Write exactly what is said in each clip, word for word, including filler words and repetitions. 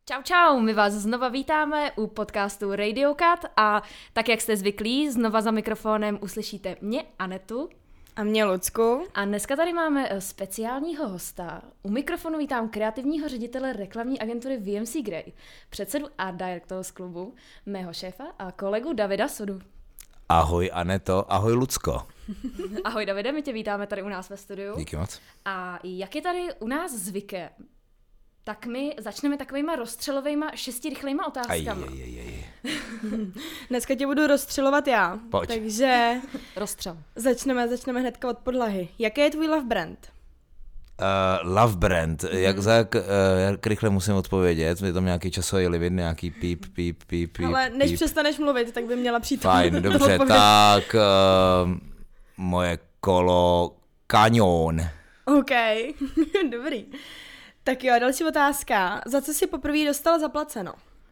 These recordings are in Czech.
Čau, čau, my vás znova vítáme u podcastu Radio Cut a tak, jak jste zvyklí, znova za mikrofonem uslyšíte mě, Anetu. A mě, Lucku. A dneska tady máme speciálního hosta. U mikrofonu vítám kreativního ředitele reklamní agentury V M C Grey, předsedu Art Directors klubu, mého šéfa a kolegu Davida Sodu. Ahoj Aneto, ahoj Lucko. Ahoj Davide, my tě vítáme tady u nás ve studiu. Díky moc. A jak je tady u nás zvykem, tak my začneme takovýma rozstřelovejma šesti rychlejma otázkama. Aj, aj, aj, aj. Dneska tě budu rozstřelovat já. Pojď. Takže Rozstřel. začneme, začneme hnedka od podlahy. Jaký je tvůj love brand? Uh, love brand, mm. jak, za, jak, uh, jak rychle musím odpovědět, je tam nějaký časový limit, nějaký píp, píp, píp, píp. Ale než píp. přestaneš mluvit, tak by měla přijít. Fajn, dobře, tak uh, moje kolo Canyon. OK, dobrý. Tak jo, další otázka. Za co jsi poprvé dostal zaplaceno?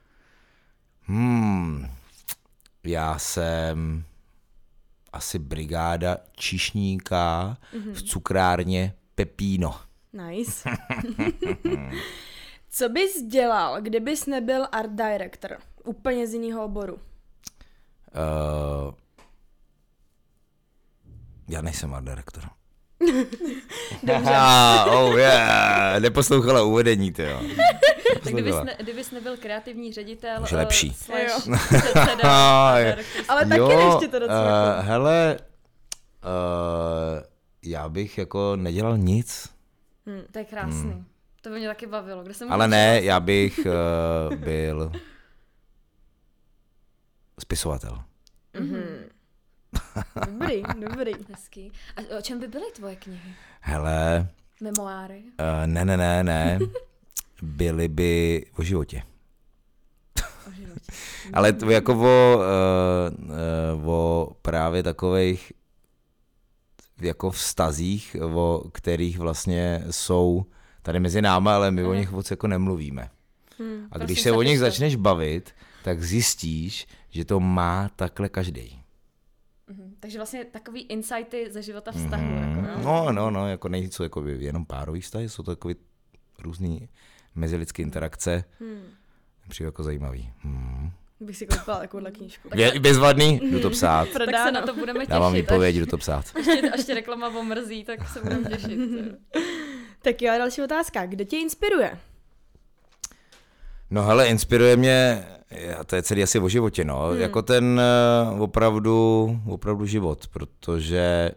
Hmm, já jsem asi brigáda číšníka mm-hmm. v cukrárně Pepino. Nice. Co bys dělal, kdybys nebyl art director? Úplně z jiného oboru. Uh, já nejsem art director. Dobře. oh yeah, neposlouchala uvedení, ty jo. Tak kdybys, ne, kdybys nebyl kreativní ředitel, už je lepší. Uh, slash předseda, ale taky jo, ještě to docela. Uh, hele, uh, já bych jako nedělal nic. Hmm, to je krásný. Hmm. To by mě taky bavilo. Kde jsem Ale ne, já bych uh, byl spisovatel. Mm-hmm. Dobrý, dobrý. Hezký. A o čem by byly tvoje knihy? Hele. Memoáry? Uh, ne, ne, ne, ne. Byly by o životě. O životě. Ale to jako o, uh, uh, o právě takových jako vztazích, o kterých vlastně jsou tady mezi náma, ale my hmm. o nich moc jako nemluvíme. Hmm, a když se o nich začneš bavit, tak zjistíš, že to má takhle každý. Mhm. Takže vlastně takový insighty ze života vztahu. Mm, jako, no, no, no, jako nejsou jako jenom párový vztahy, jsou to takový různý mezilidské interakce. Hmm. Přijde jako zajímavý. Hmm. Bych si koupila takovouhle knížku. Je bezvadný? Jdu to psát. Tak se na to budeme těšit. Dávám výpověď, jdu to psát. Až tě, až tě reklama omrzí, tak se budeme těšit. Tak jo, další otázka. Kdo tě inspiruje? No hele, inspiruje mě, to je celý asi o životě, no, hmm. jako ten uh, opravdu, opravdu život, protože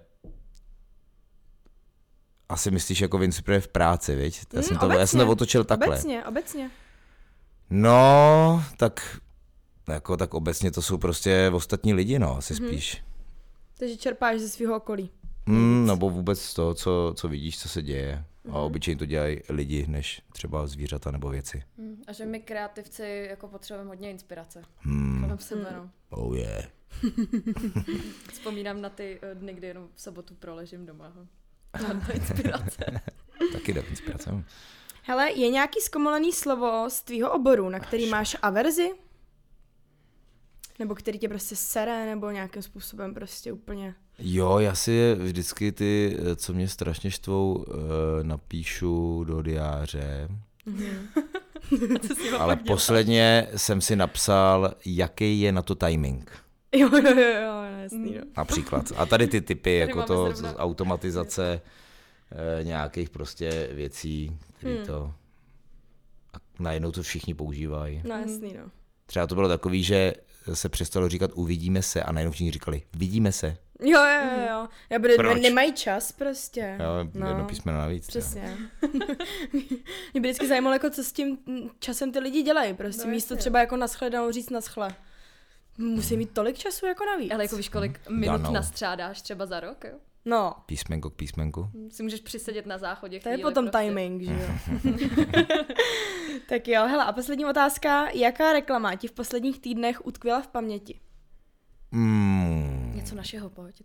asi myslíš, jako inspiruje v práci, viď? Já, hmm, jsem to, já jsem to otočil takhle. Obecně, obecně. No, tak, jako, tak obecně to jsou prostě ostatní lidi, no, asi hmm. spíš. Takže čerpáš ze svého okolí. Hmm, nebo vůbec z toho, co, co vidíš, co se děje. A obyčejně to dělají lidi, než třeba zvířata nebo věci. Hmm. A že my kreativci jako potřebujeme hodně inspirace. Hmm. Kolem sebe, no. Oh yeah. Vzpomínám na ty dny, kdy jenom v sobotu proležím doma. Mám to inspirace. Taky jde inspirace. Hele, je nějaký zkomolený slovo z tvýho oboru, na který máš averzi? Nebo který tě prostě sere, nebo nějakým způsobem prostě úplně... Jo, já si vždycky ty, co mě strašně štvou, napíšu do diáře. Mm-hmm. Ale posledně jsem si napsal, jaký je na to timing. Jo, jo, jo, jo, jasný, jo. Například. A tady ty typy, tady jako to zrovna... automatizace eh, nějakých prostě věcí, které hmm. to... A najednou to všichni používají. No jasný, no. Třeba to bylo takový, že se přestalo říkat uvidíme se a najednou všichni říkali vidíme se. Jo, jo, jo, jo. Já budu, nemají čas prostě. Jo, no. jedno písmeno navíc. Přesně. Mě by vždycky zajímalo, jako co s tím časem ty lidi dělají. Prostě no, místo třeba jako naschledanou říct naschle. Musí mít tolik času jako navíc. Ale jako víš, kolik minut no. nastřádáš třeba za rok, jo? No. Písmenko k písmenku. Si můžeš přisedět na záchodě chvíli. To je potom prostě. Timing, že jo? Tak jo, hele, a poslední otázka. Jaká reklama ti v posledních týdnech utkvěla v paměti? Mm. Něco našeho, pojď.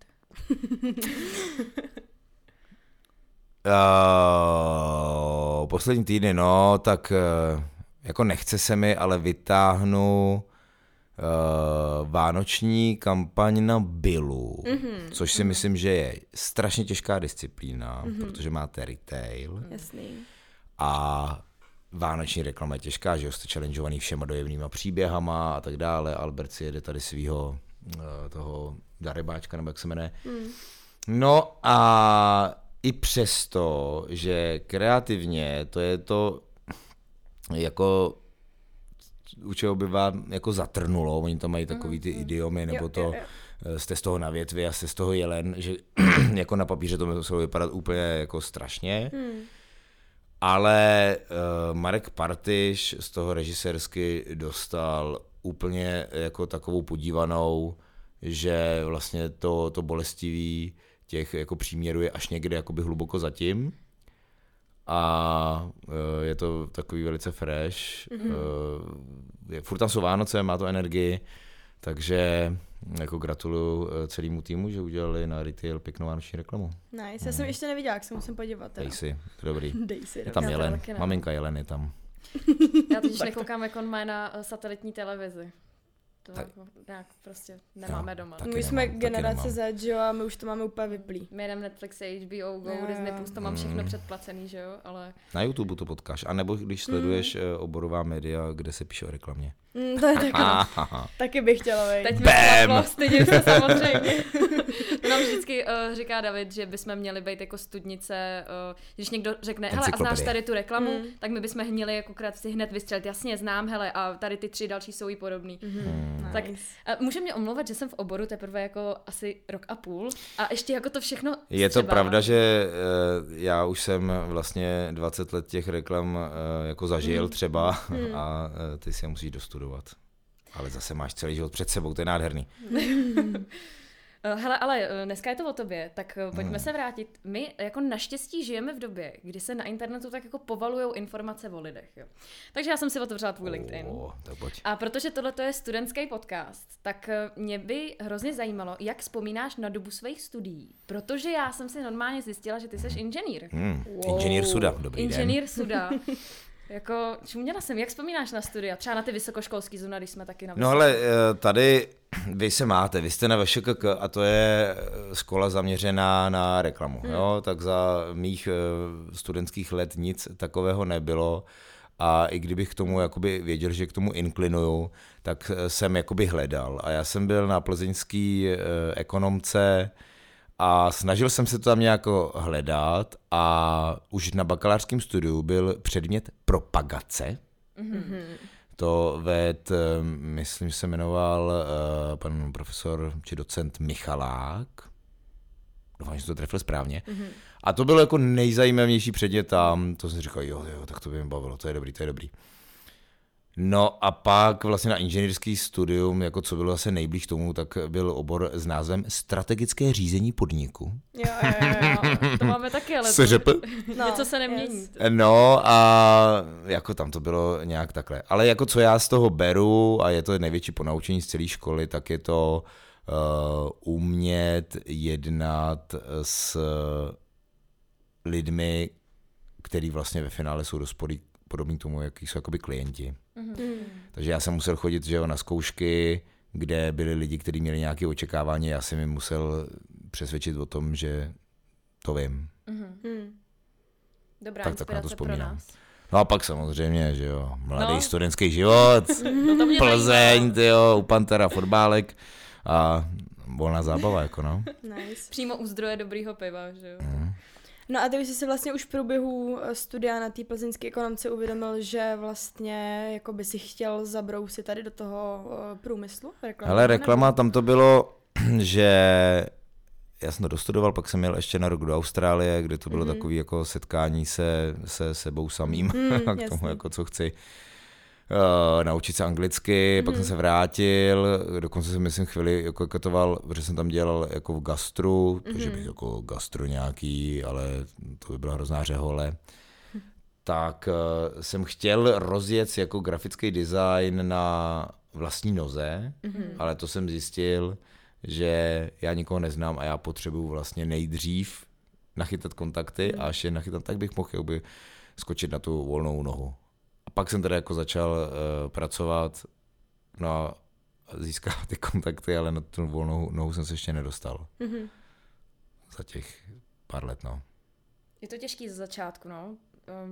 uh, poslední týdny, no, tak uh, jako nechce se mi, ale vytáhnu uh, vánoční kampaň na Billu, mm-hmm. což si mm-hmm. myslím, že je strašně těžká disciplína, mm-hmm. protože máte retail. Jasný. A vánoční reklama je těžká, že jo, jste challengeovaný všema dojemnýma příběhama a tak dále. Albert si jede tady svýho toho darebáčka, nebo jak se jmenuje. Mm. No a i přesto, že kreativně to je to jako u čeho by vám jako zatrnulo, oni tam mají takový ty idiomy, nebo to jo, jo, jo. Jste z toho na větvi a jste z toho jelen, že jako na papíře to muselo vypadat úplně jako strašně. Hmm. Ale uh, Marek Partiš z toho režisérsky dostal úplně jako takovou podívanou, že vlastně to, to bolestivý těch jako příměrů je až někde jakoby hluboko zatím. A uh, je to takový velice fresh. Mm-hmm. Uh, je, furt tam jsou Vánoce, má to energii, takže jako gratuluju celému týmu, že udělali na Retail pěknou vánoční reklamu. Nice, já jsem ještě neviděla, jak se musím podívat. Teda. Dej si, to dobrý. Dej si, je tam Jelen, maminka Jelen je tam. Já totiž nekoukám, jak on má na satelitní televizi. To tak, nějak prostě nemáme jo, doma. My jsme nemám, generace Z, že jo, a my už to máme úplně vyplý. My jdeme Netflix, H B O, Go, jo, Disney Plus, to mám všechno mm. předplacený, že jo, ale... Na YouTube to potkáš, anebo když sleduješ mm. oborová média, kde se píše o reklamě. Mm, to je taky, taky bych chtěla vejít. Teď mi slablo, stydím se samozřejmě. Nám vždycky uh, říká David, že bychom měli být jako studnice, uh, když někdo řekne, hele, a znáš tady tu reklamu, mm. tak my bychom měli jako krát si hned vystřelit, jasně, znám, hele, a tady ty tři další jsou jí podobný. Mm. Nice. Tak uh, může mě omlouvat, že jsem v oboru teprve jako asi rok a půl a ještě jako to všechno je to pravda, že uh, já už jsem vlastně dvacet let těch reklam uh, jako zažil mm. třeba mm. a uh, ty si je musíš dostudovat. Ale zase máš celý život před sebou, to je nádherný. Hele, ale dneska je to o tobě, tak pojďme hmm. se vrátit. My jako naštěstí žijeme v době, kdy se na internetu tak jako povalujou informace o lidech. Jo. Takže já jsem si otevřela tvůj LinkedIn. Oh, tak pojď. A protože tohle je studentský podcast, tak mě by hrozně zajímalo, jak vzpomínáš na dobu svých studií. Protože já jsem si normálně zjistila, že ty jsi inženýr. Hmm. Wow. Inženýr Suda, dobrý Inženýr den. Suda. Jako, čuměla jsem, jak vzpomínáš na studia? Třeba na ty vysokoškolský zóny, když jsme taky na No ale tady vy se máte, vy jste na V Š K K a to je škola zaměřená na reklamu, hmm. jo? Tak za mých studentských let nic takového nebylo a i kdybych k tomu jakoby věděl, že k tomu inklinuju, tak jsem jakoby hledal a já jsem byl na plzeňský ekonomce a snažil jsem se to tam nějak hledat a už na bakalářském studiu byl předmět propagace. Mm-hmm. To ved, myslím, se jmenoval uh, pan profesor či docent Michalák. Doufám, že to trefil správně. Mm-hmm. A to bylo jako nejzajímavější předmět tam. To jsem říkal, jo, jo, tak to by mě bavilo, to je dobrý, to je dobrý. No a pak vlastně na inženýrský studium, jako co bylo zase nejblíž tomu, tak byl obor s názvem Strategické řízení podniku. Jo, jo, jo, jo. To máme taky, ale to, no, něco se nemění. Yes. No a jako tam to bylo nějak takhle. Ale jako co já z toho beru, a je to největší ponaučení z celé školy, tak je to uh, umět jednat s lidmi, který vlastně ve finále jsou dospodí podobný tomu, jaký jsou jakoby klienti. Mm-hmm. Takže já jsem musel chodit, že jo, na zkoušky, kde byli lidi, kteří měli nějaké očekávání, já jsem jim musel přesvědčit o tom, že to vím. Mm-hmm. Dobrá tak, tak na to vzpomínám. Pro nás. No a pak samozřejmě, že jo, mladý no. studentský život, no Plzeň, tyjo, u Pantera fotbálek a volná zábava, jako no. Nice. Přímo u zdroje dobrýho piva, že jo. Mm. No a ty jsi si vlastně už v průběhu studia na té plzeňské ekonomce uvědomil, že vlastně jako by si chtěl zabrousit tady do toho průmyslu? Reklama, hele, reklama, tam to bylo, že já jsem to dostudoval, pak jsem jel ještě na rok do Austrálie, kde to bylo mm-hmm. takové jako setkání se, se sebou samým mm, a k tomu, jako co chci. Uh, naučit se anglicky, mm. pak jsem se vrátil, dokonce jsem myslím chvíli jako katoval, protože jsem tam dělal jako v gastru, mm. takže bych jako gastro nějaký, ale to by byla hrozná řehole. Mm. Tak uh, jsem chtěl rozjet jako grafický design na vlastní noze, mm. ale to jsem zjistil, že já nikoho neznám a já potřebuju vlastně nejdřív nachytat kontakty mm. a až je nachytat, tak bych mohl jakoby skočit na tu volnou nohu. A pak jsem teda jako začal uh, pracovat, no a získávat ty kontakty, ale na tu volnou nohu jsem se ještě nedostal. Mm-hmm. Za těch pár let, no. Je to těžký ze začátku, no. Um,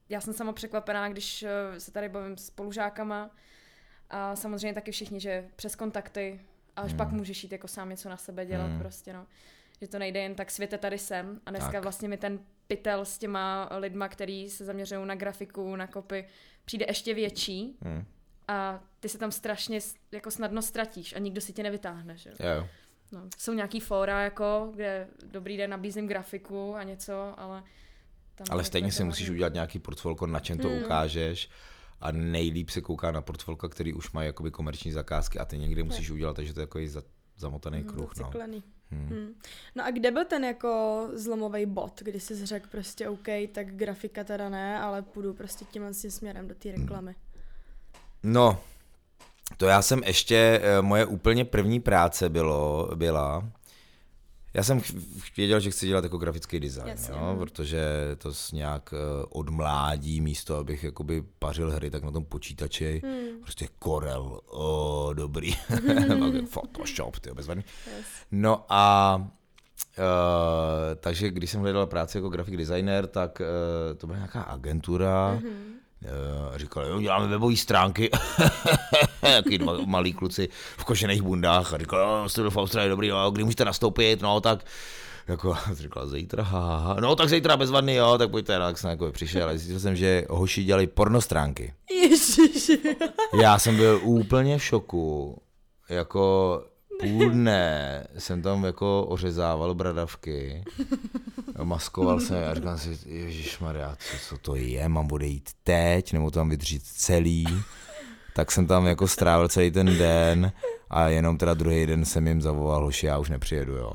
já jsem sama překvapená, když se tady bavím s spolužákama a samozřejmě taky všichni, že přes kontakty, a až hmm. pak můžeš jít jako sám něco na sebe dělat hmm. prostě, no. Že to nejde jen tak světe tady jsem a dneska tak. vlastně mi ten pytel s těma lidma, který se zaměřují na grafiku, na kopy, přijde ještě větší hmm. a ty se tam strašně jako snadno ztratíš a nikdo si tě nevytáhne, že? Jo. No, jsou nějaký fóra, jako, kde dobrý den nabízím grafiku a něco, ale... Tam ale stejně si musíš udělat nějaký portfolio, na čem to hmm. ukážeš a nejlíp se kouká na portfolio, který už mají jakoby komerční zakázky a ty někdy musíš hmm. udělat, takže to je takový za, zamotaný hmm, kruh. No. Hmm. Hmm. No a kde byl ten jako zlomový bod, kdy jsi řekl prostě OK, tak grafika teda ne, ale půjdu prostě tímhle tím směrem do té reklamy? No, to já jsem ještě, moje úplně první práce bylo, byla, já jsem věděl, že chci dělat jako grafický design, jo, protože to nějak od mládí místo, abych jakoby pařil hry, tak na tom počítači, hmm. prostě Corel, o, dobrý, Photoshop, tyjo, bezvadný. Yes. No a uh, takže když jsem hledal práci jako graphic designer, tak uh, to byla nějaká agentura, mm-hmm. Uh, říkali, jo, děláme webové stránky, jaký dva malí kluci v kožených bundách a říkali, jo, jste byl v Austrálii, dobrý, jo, kdy můžete nastoupit, no tak, jako, říkal, zítra, haha, no tak zítra bezvadný, jo, tak pojďte, no, tak jsem jako přišel, ale zjistil jsem, že hoši dělali pornostránky. Ježiši. Já jsem byl úplně v šoku, jako půl dne jsem tam jako ořezával bradavky, maskoval jsem a říkal si, ježišmarja, co, co to je, mám odejít teď, nebo tam vydřít celý, tak jsem tam jako strávil celý ten den a jenom teda druhý den jsem jim zavolal, hoši, já už nepřijedu, jo.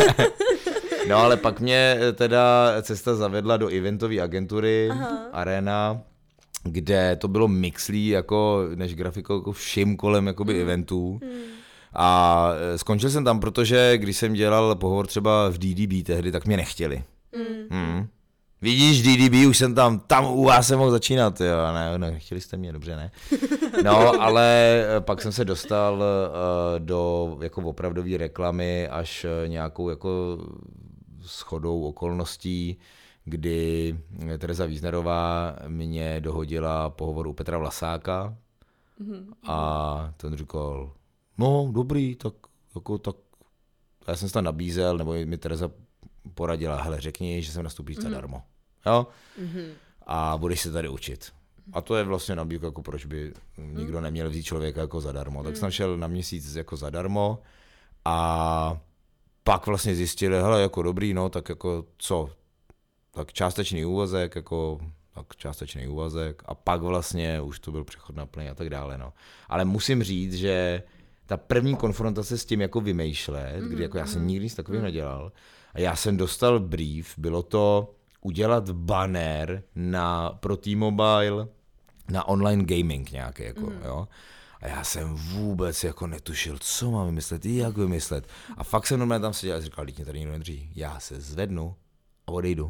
No ale pak mě teda cesta zavedla do eventové agentury, aha. Arena, kde to bylo mixlí, jako než grafikou, jako všim kolem jakoby mm. eventů. Mm. A skončil jsem tam, protože když jsem dělal pohovor třeba v D D B tehdy, tak mě nechtěli. Mm. Mm. Vidíš, D D B, už jsem tam, tam u vás jsem mohl začínat, jo, ne, ne, nechtěli jste mě, dobře, ne. No, ale pak jsem se dostal uh, do jako opravdové reklamy až nějakou jako shodou okolností, kdy Tereza Wiesnerová mě dohodila pohovor u Petra Vlasáka mm. a ten říkal, no, dobrý, tak jako tak, já jsem se tam nabízel, nebo mi Tereza poradila, hele, řekni, že jsem nastoupíš zadarmo, mm-hmm. jo, mm-hmm. a budeš se tady učit. A to je vlastně nabídka, jako proč by nikdo neměl vzít člověka jako zadarmo. Tak mm. jsem šel na měsíc jako zadarmo a pak vlastně zjistili, hele, jako dobrý, no, tak jako co, tak částečný úvazek, jako tak částečný úvazek a pak vlastně už to byl přechod na plný a tak dále, no. Ale musím říct, že ta první konfrontace s tím jako vymýšlet, mm-hmm. kdy jako já jsem nikdy nic takovým mm. nedělal a já jsem dostal brief, bylo to udělat banner na, pro T-Mobile na online gaming nějaký, jako, mm. jo. A já jsem vůbec jako netušil, co mám vymyslet, jak vymyslet. A fakt jsem normálně tam seděl a říkal, teď mě tady nikdo nedrží, já se zvednu a odejdu.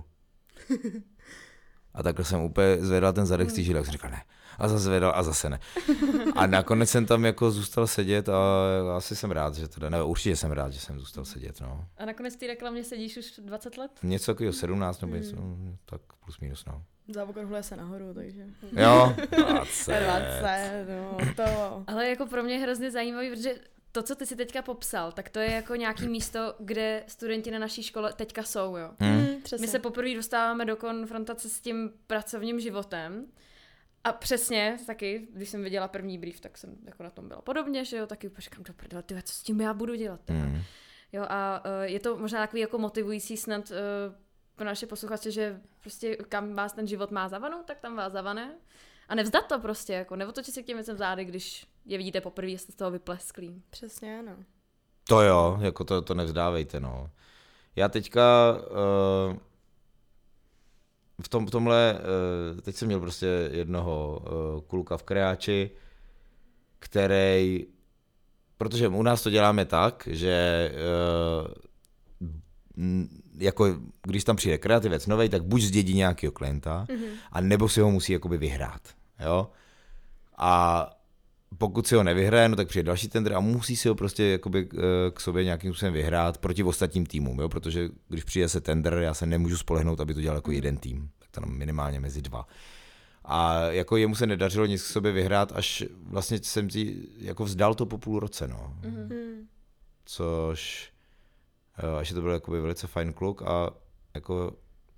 A takhle jsem úplně zvedal ten zadek z té žily, jak jsem říkal, ne. A zase zvedal a zase ne. A nakonec jsem tam jako zůstal sedět a asi jsem rád, že teda, ne, určitě jsem rád, že jsem zůstal sedět, no. A nakonec ty reklamě sedíš už dvacet let? Něco takového sedmnáct nebo něco, mm. tak plus minus, no. Závokat hule se nahoru, takže... Jo, dvacet. dvacet, no, to... Ale jako pro mě je hrozně zajímavý, protože to, co ty si teďka popsal, tak to je jako nějaký místo, kde studenti na naší škole teďka jsou, jo. Hmm. My se poprvé dostáváme do konfrontace s tím pracovním životem a přesně taky, když jsem viděla první brief, tak jsem jako na tom byla podobně, že jo, taky říkám, do prdele, tyhle, co s tím já budu dělat, hmm. Jo, a uh, je to možná takový jako motivující snad uh, pro naše posluchače, že prostě kam vás ten život má zavanu, tak tam vás zavane. A nevzdat to prostě, jako neotočit si k těm věcem zády, když je vidíte poprvé, jste z toho vyplesklí. Přesně, no. To jo, jako to, to nevzdávejte, no. Já teďka uh, v, tom, v tomhle, uh, teď jsem měl prostě jednoho uh, kluka v kreáči, který, protože u nás to děláme tak, že uh, jako když tam přijde kreativec novej, tak buď zdědí nějakého klienta, mm-hmm. a nebo si ho musí jakoby vyhrát, jo. A pokud si ho nevyhraje, no tak přijde další tender a musí si ho prostě jakoby k sobě nějakým způsobem vyhrát proti ostatním týmům, jo, protože když přijde se tender, já se nemůžu spolehnout, aby to dělal jako jeden tým, tak to minimálně mezi dva. A jako jemu se nedařilo nic k sobě vyhrát, až vlastně jsem si jako vzdal to po půl roce, no. Mm-hmm. Což, až to byl jakoby velice fajn kluk a jako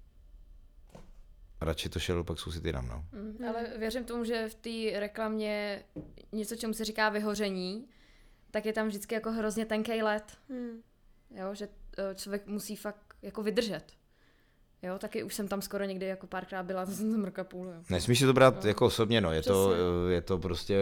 radši to šel pak zkusit jinam, no. Mm, ale věřím tomu, že v té reklamě něco, čemu se říká vyhoření, tak je tam vždycky jako hrozně tenkej led. Mm. Jo, že člověk musí fakt jako vydržet. Jo, taky už jsem tam skoro někdy jako párkrát byla, to jsem tam roka půl. Jo. Nesmíš si to brát no. jako osobně, no. Je to, je to prostě...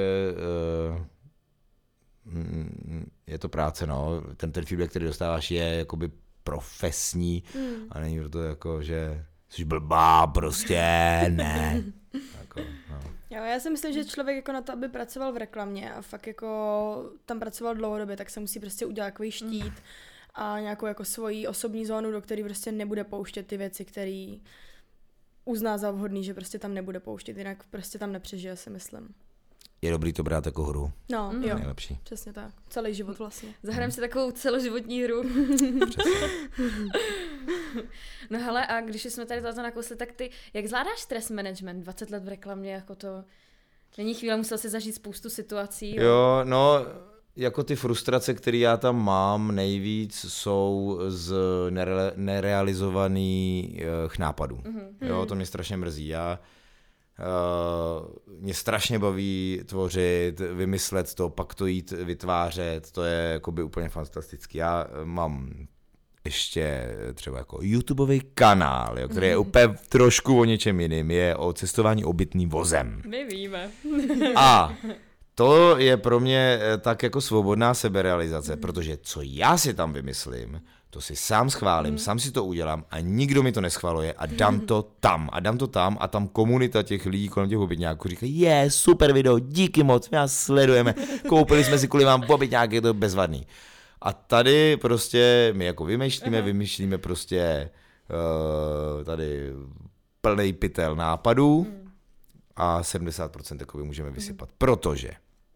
Uh, je to práce, no. Ten, ten feedback, který dostáváš, je jakoby profesní mm. a není to jako, že jsi blbá, prostě, ne. Jako, no. Jo, já si myslím, že člověk jako na to, aby pracoval v reklamě a fakt jako tam pracoval dlouhodobě, tak se musí prostě udělat takový štít mm. a nějakou jako svoji osobní zónu, do které prostě nebude pouštět ty věci, které uzná za vhodný, že prostě tam nebude pouštět, jinak prostě tam nepřežije, si myslím. Je dobrý to brát jako hru. No, mm. jo. Nejlepší. Přesně tak. Celý život vlastně. Zahrajeme si takovou celoživotní hru. No hele, a když jsme tady tohle nakousli, tak ty, jak zvládáš stres management? dvacet let v reklamě, jako to... Není chvíle, musel si zažít spoustu situací. Jo, no... Jako ty frustrace, které já tam mám nejvíc, jsou z nere- nerealizovaných nápadů. Mm-hmm. Jo, to mě strašně mrzí. Já, uh, mě strašně baví tvořit, vymyslet to, pak to jít vytvářet, to je jakoby úplně fantastický. Já mám ještě třeba jako YouTubeový kanál, jo, který je úplně trošku o něčem jiným, je o cestování obytným vozem. My víme. A to je pro mě tak jako svobodná seberealizace, mm. protože co já si tam vymyslím, to si sám schválím, mm. sám si to udělám a nikdo mi to neschvaluje a dám to tam a dám to tam a tam komunita těch lidí kolem těch obytňáků říkají, je, super video, díky moc, my vás sledujeme, koupili jsme si kvůli vám obytňák, je to bezvadný. A tady prostě my jako vymýšlíme, uh-huh. vymýšlíme prostě uh, tady plnej pytel nápadů mm. a sedmdesát procent takový můžeme vysypat, mm. protože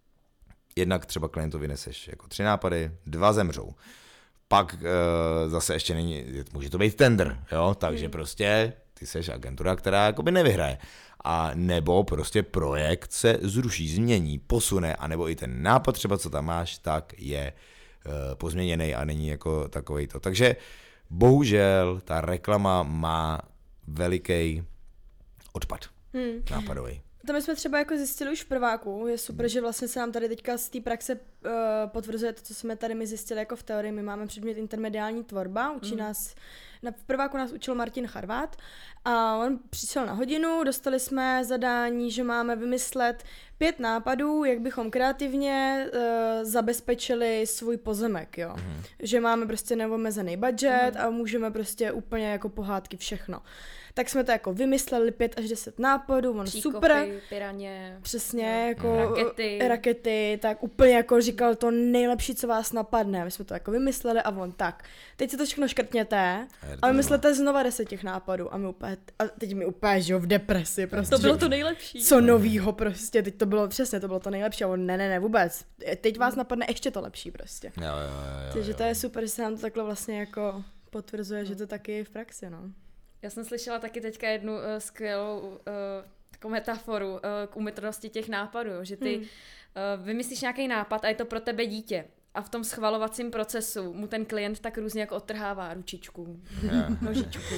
jednak třeba klientovi neseš jako tři nápady, dva zemřou. Pak e, zase ještě není, může to být tender, jo, takže hmm. prostě ty seš agentura, která jakoby nevyhraje. A nebo prostě projekt se zruší, změní, posune, anebo i ten nápad třeba, co tam máš, tak je e, pozměněný a není jako takovej to. Takže bohužel ta reklama má veliký odpad hmm. nápadový. To my jsme třeba jako zjistili už v prváku, je super, že vlastně se nám tady teďka z té praxe uh, potvrzuje to, co jsme tady my zjistili jako v teorii. My máme předmět intermediální tvorba, učí mm. nás, na, v prváku nás učil Martin Charvát a on přišel na hodinu, dostali jsme zadání, že máme vymyslet pět nápadů, jak bychom kreativně uh, zabezpečili svůj pozemek, jo. Mm. Že máme prostě neomezený budget mm. a můžeme prostě úplně jako pohádky všechno. Tak jsme to jako vymysleli pět až deset nápadů, on Příkopy, super. piraně. Přesně, jako rakety. rakety, tak úplně jako říkal to nejlepší, co vás napadne. My jsme to jako vymysleli a on tak. Teď si to všechno škrtněte a vymyslete znova deset těch nápadů a my úplně, a teď mi úplně, že jo, v depresi prostě. To bylo to nejlepší. Co novýho prostě, teď to bylo přesně, to bylo to nejlepší a on ne, ne, ne, vůbec. Teď vás napadne ještě to lepší prostě. Jo, jo, jo, jo, Takže to je super, že se nám to takhle vlastně jako potvrzuje, no. že to taky je v praxi, no. Já jsem slyšela taky teďka jednu uh, skvělou uh, takovou metaforu uh, k úmytrnosti těch nápadů, že ty hmm. uh, vymyslíš nějaký nápad a je to pro tebe dítě. A v tom schvalovacím procesu mu ten klient tak různě jako odtrhává ručičku, yeah. nožičku.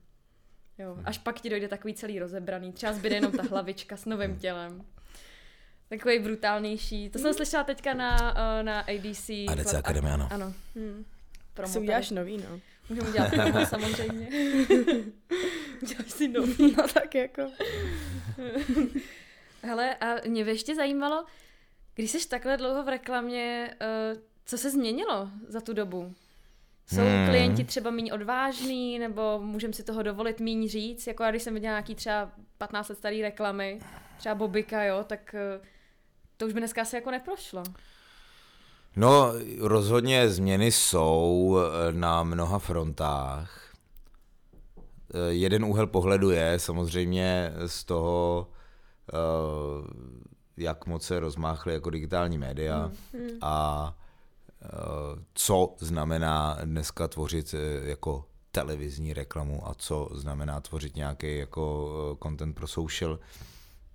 Jo, až pak ti dojde takový celý rozebraný. Třeba zbyde jenom ta hlavička s novým tělem. Takový brutálnější. To jsem slyšela teďka na, uh, na A D C. A D C Academy, ano. Ano. Hmm. Si uděláš nový, no. Můžeme udělat promo, samozřejmě. Uděláš si nový. No tak jako. Hele, a mě by ještě zajímalo, když jsi takhle dlouho v reklamě, uh, co se změnilo za tu dobu? Jsou hmm. klienti třeba méně odvážný, nebo můžeme si toho dovolit méně říct? Jako já, když jsem viděla nějaký třeba patnáct let starý reklamy, třeba Bobika, jo, tak uh, to už by dneska asi jako neprošlo. No, rozhodně změny jsou na mnoha frontách. Jeden úhel pohledu je samozřejmě z toho, jak moc se rozmáchly jako digitální média hmm. a co znamená dneska tvořit jako televizní reklamu a co znamená tvořit nějaký jako content pro social.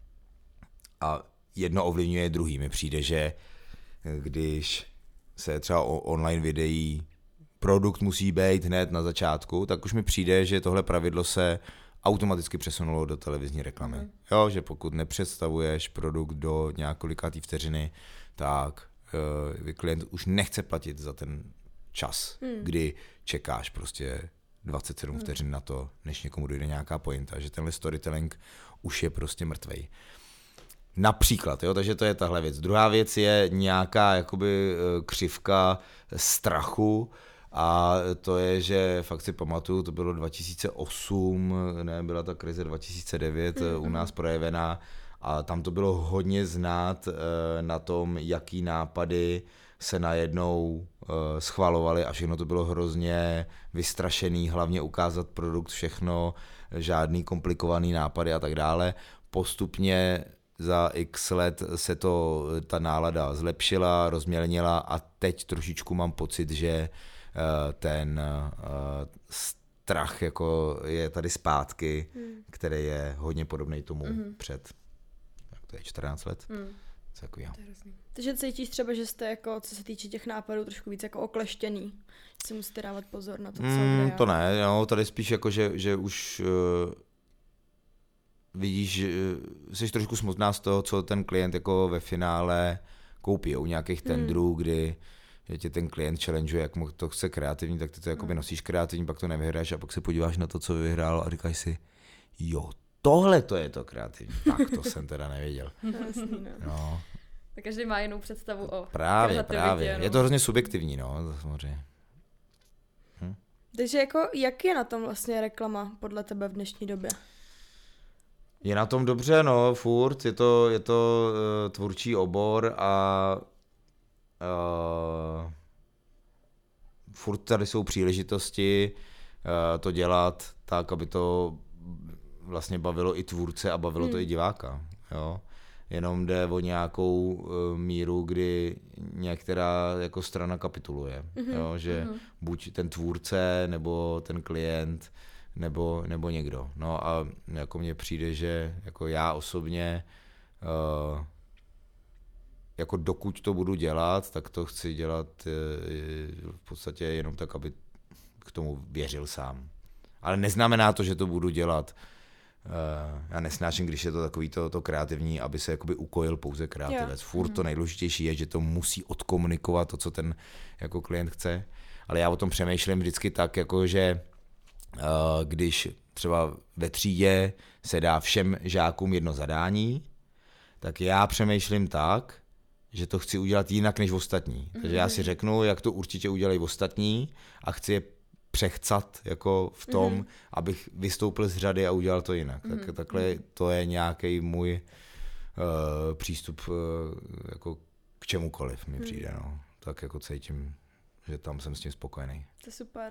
a jedno ovlivňuje druhý. Mi přijde, že když se třeba o online videí produkt musí být hned na začátku, tak už mi přijde, že tohle pravidlo se automaticky přesunulo do televizní reklamy. Mm. Jo, že pokud nepředstavuješ produkt do několikátý vteřiny, tak uh, klient už nechce platit za ten čas, mm. kdy čekáš prostě dvacet sedm mm. vteřin na to, než někomu dojde nějaká pointa, že tenhle storytelling už je prostě mrtvej. Například, jo, takže to je tahle věc. Druhá věc je nějaká jakoby křivka strachu, a to je, že fakt si pamatuju, to bylo dva tisíce osm, ne, byla ta krize dva tisíce devět mm-hmm. u nás projevená a tam to bylo hodně znát na tom, jaký nápady se najednou schvalovaly a všechno to bylo hrozně vystrašený, hlavně ukázat produkt, všechno, žádný komplikovaný nápady a tak dále. Postupně za x let se to, ta nálada zlepšila, rozmělnila a teď trošičku mám pocit, že ten strach jako je tady zpátky, hmm. který je hodně podobný tomu hmm. před, jak to je, čtrnáct let. Hmm. Takový, to je Takže cítíš třeba, že jste jako, co se týče těch nápadů, trošku víc jako okleštěný, že si musíte dávat pozor na to, co hmm, kde. To ne, no, tady spíš jako, že, že už uh, vidíš, že jsi trošku smutná z toho, co ten klient jako ve finále koupí. U nějakých tendrů, hmm. kdy že tě ten klient challengeuje, jak mu to chce kreativní, tak ty to jakoby nosíš kreativní, pak to nevyhráš a pak se podíváš na to, co vyhrál a říkáš si, jo, tohle to je to kreativní. Tak to jsem teda nevěděl. No. Tak každý má jinou představu o Právě, právě. No. Je to hrozně subjektivní, no, samozřejmě. Hm? Takže jako, jak je na tom vlastně reklama podle tebe v dnešní době? Je na tom dobře, no, furt, je to, je to uh, tvůrčí obor a Uh, furt tady jsou příležitosti uh, to dělat tak, aby to vlastně bavilo i tvůrce a bavilo hmm. to i diváka. Jo? Jenom jde o nějakou uh, míru, kdy některá jako strana kapituluje. Mm-hmm. Jo? Že mm-hmm. buď ten tvůrce, nebo ten klient, nebo, nebo někdo. No a jako mně přijde, že jako já osobně uh, jako dokud to budu dělat, tak to chci dělat v podstatě jenom tak, aby k tomu věřil sám. Ale neznamená to, že to budu dělat. Já nesnáším, když je to takový to, to kreativní, aby se jakoby ukojil pouze kreativec. Yeah. Furt to nejdůležitější je, že to musí odkomunikovat to, co ten jako klient chce. Ale já o tom přemýšlím vždycky tak, jako že když třeba ve třídě se dá všem žákům jedno zadání, tak já přemýšlím tak, že to chci udělat jinak než ostatní. Takže já si řeknu, jak to určitě udělají ostatní a chci je přechcat jako v tom, mm-hmm. abych vystoupil z řady a udělal to jinak. Mm-hmm. Tak, takhle to je nějaký můj uh, přístup uh, jako k čemukoliv mi mm-hmm. přijde. No. Tak jako cítím, že tam jsem s tím spokojený. To je super.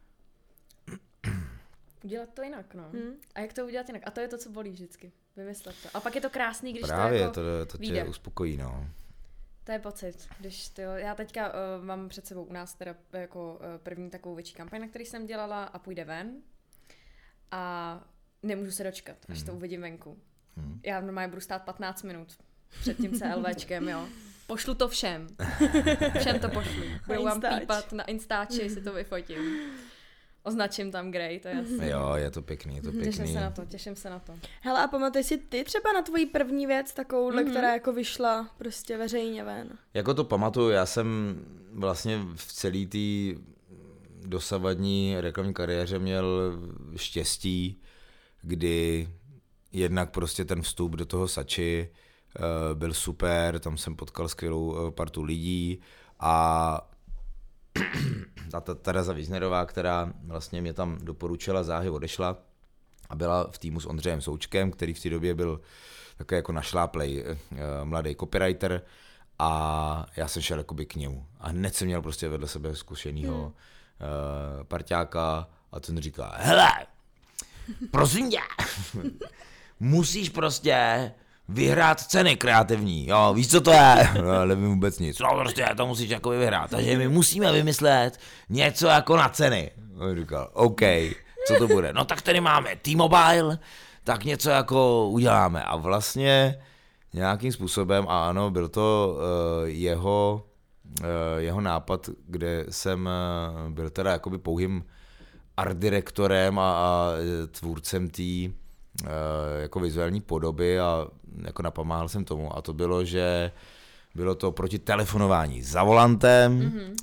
Udělat to jinak, no. Hmm. A jak to udělat jinak? A to je to, co bolí vždycky. Vymyslet to. A pak je to krásný, když Právě, to jako to, to tě vyjde. Uspokojí, no. To je pocit, když to, já teďka uh, mám před sebou u nás teda jako uh, první takovou větší kampaň, na který jsem dělala a půjde ven a nemůžu se dočkat, až hmm. to uvidím venku. Hmm. Já normálně budu stát patnáct minut před tím CLVčkem, jo. Pošlu to všem. Všem to pošlu. Budu vám pípat na Instači, si to vyfotím. Označím tam Grey, to je jasné. Jo, je to pěkný, je to pěkný. Těším se na to, těším se na to. Hele, a pamatuješ si ty třeba na tvoji první věc, takovouhle, mm-hmm. která jako vyšla prostě veřejně ven? Jako to pamatuju, já jsem vlastně v celý té dosavadní reklamní kariéře měl štěstí, kdy jednak prostě ten vstup do toho Sači uh, byl super, tam jsem potkal skvělou uh, partu lidí a ta Tereza Wiesnerová, která vlastně mě tam doporučila, záhy odešla a byla v týmu s Ondřejem Součkem, který v té době byl takový jako našláplej uh, mladý copywriter a já jsem šel jakoby k němu a hned jsem měl prostě vedle sebe zkušenýho hmm. uh, parťáka a ten říká, hele, prosím tě, musíš prostě vyhrát ceny kreativní, jo, víš, co to je? No, nevím vůbec nic, no prostě to musíš jako vyhrát, takže my musíme vymyslet něco jako na ceny. On říkal, OK, co to bude? No tak tady máme T-Mobile, tak něco jako uděláme a vlastně nějakým způsobem a ano, byl to uh, jeho, uh, jeho nápad, kde jsem uh, byl teda jakoby pouhým art direktorem a, a tvůrcem té uh, jako vizuální podoby a jako napomáhal jsem tomu a to bylo, že bylo to proti telefonování za volantem mm-hmm.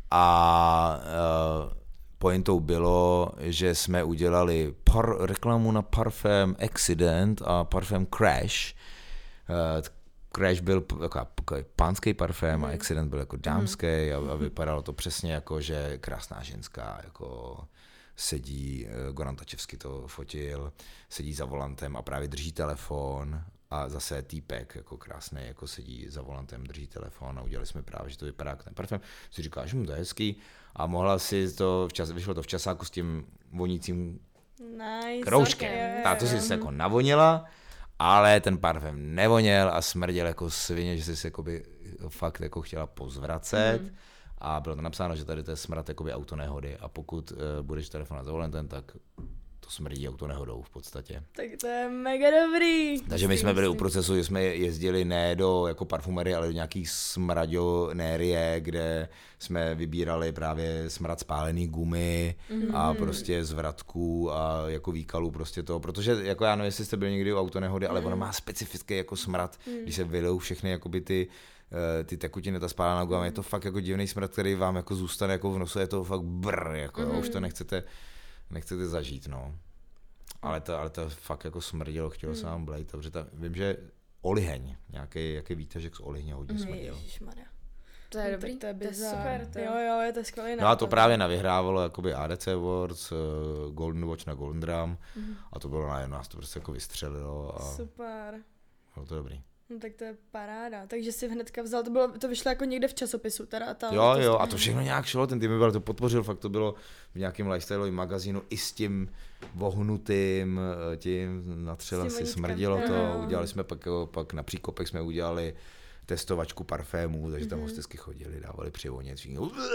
a uh, pointou bylo, že jsme udělali par, reklamu na parfém Accident a parfém Crash. Uh, Crash byl takový pánský parfém mm. a Accident byl jako dámský mm. a, a vypadalo to přesně jako, že krásná ženská jako sedí, Goran Tačevský to fotil, sedí za volantem a právě drží telefon a zase týpek jako krásný, jako sedí za volantem, drží telefon a udělali jsme právě, že to vypadá jako ten parfém. Si říkáš, hm, to je hezký a mohla si to, včas, vyšlo to v časáku s tím vonícím nice, kroužkem. Okay. Ta to si se jako navonila, ale ten parfém nevoněl a smrděl jako svině, že jsi se jakoby fakt jako chtěla pozvracet. Mm. A bylo to napsáno, že tady to je smrad jakoby autonehody a pokud uh, budeš telefonovat za volantem, tak to smrdí autonehodou v podstatě. Tak to je mega dobrý. Takže my jsme byli u procesu, že jsme jezdili ne do jako parfumerie, ale do nějakých smradionérie, kde jsme vybírali právě smrad spálený gumy mm-hmm. a prostě zvratků a jako výkalů prostě toho, protože jako já nevím, jestli jste byli někdy u autonehody, ale mm. ono má specifický jako smrad, mm. když se vylejou všechny jakoby ty ty tekutiny, ta spálená guma, je to fakt jako divný smrad, který vám jako zůstane jako v nosu, je to fakt brr, jako mm. už to nechcete nechcete zažít, no. Ale to, ale to fakt jako smrdilo, chtělo se vám blejt, protože ta, vím, že oliheň, nějaký, jaký výtažek z olihně hodně smrdilo. Ježišmarja. To je dobrý, to je, to je super. To. Jo, jo, je to skvělý. No a to právě navyhrávalo jakoby A D C Awards, Golden Watch na Golden Drum mm. a to bylo najednou, nás to prostě jako vystřelilo. A super. Bylo to dobrý. No tak to je paráda. Takže si hnedka vzal, to bylo, to vyšlo jako někde v časopisu teda. Ta, jo, to jo, a to všechno nějak šlo, ten tým byl to podpořil, fakt to bylo v nějakém lifestyleovém magazínu i s tím vohnutým, tím natřela si, smrdilo to, no. Udělali jsme pak, pak na příkopech jsme udělali testovačku parfémů, takže tam mm-hmm. hostesky chodili, dávali přivonět. Nice,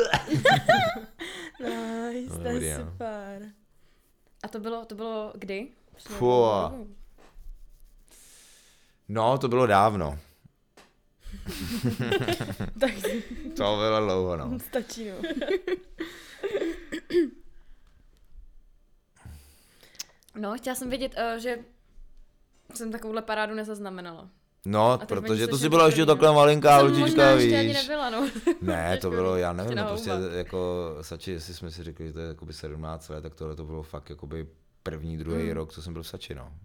no, to je super. A to bylo, to bylo kdy? Fuh. No, to bylo dávno. Tak to bylo dlouho, no. Stačí, no. No, chtěla jsem vědět, uh, že jsem takovouhle parádu nezaznamenala. No, protože to si byla ještě takhle malinká holčička, víš. Ještě ani nebyla, no. Ne, to bylo, já nevím, no prostě jako, Sači, jestli jsme si řekli, že to je jakoby sedmnáct let, tak tohle to bylo fakt jakoby první, druhý mm. rok, co jsem byl v Sači, no.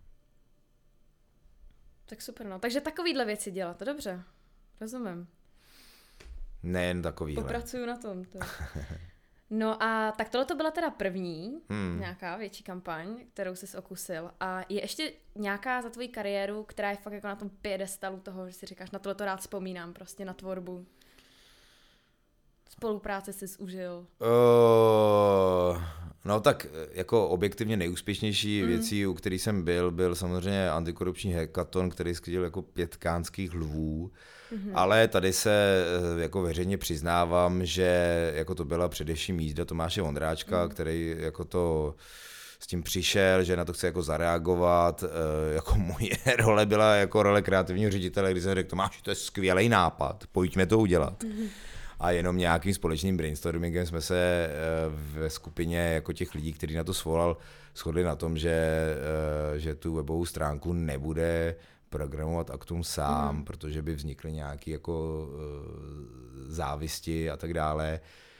Tak super, no. Takže takovýhle věci dělat, to dobře. Rozumím. Nejen takovýhle. Popracuju na tom. To. No a tak tohle to byla teda první hmm. nějaká větší kampaň, kterou jsi okusil. A je ještě nějaká za tvoji kariéru, která je fakt jako na tom piedestalu toho, že si říkáš, na tohle to rád vzpomínám, prostě na tvorbu. Spolupráce jsi užil. Uh, no tak jako objektivně nejúspěšnější mm. věcí, u kterých jsem byl, byl samozřejmě antikorupční hackathon, který sklidil jako pět kánských lvů. Mm-hmm. Ale tady se jako veřejně přiznávám, že jako to byla především jízda Tomáše Vondráčka, mm. který jako to s tím přišel, že na to chce jako zareagovat. Jako moje role byla jako role kreativního ředitele, kdy jsem řekl, Tomáš, to je skvělý nápad, pojďme to udělat. Mm. A jenom nějakým společným brainstormingem jsme se ve skupině jako těch lidí, kteří na to svolal, shodli na tom, že, že tu webovou stránku nebude programovat Aktum sám, mm. protože by vznikly nějaké jako závisti a tak dále,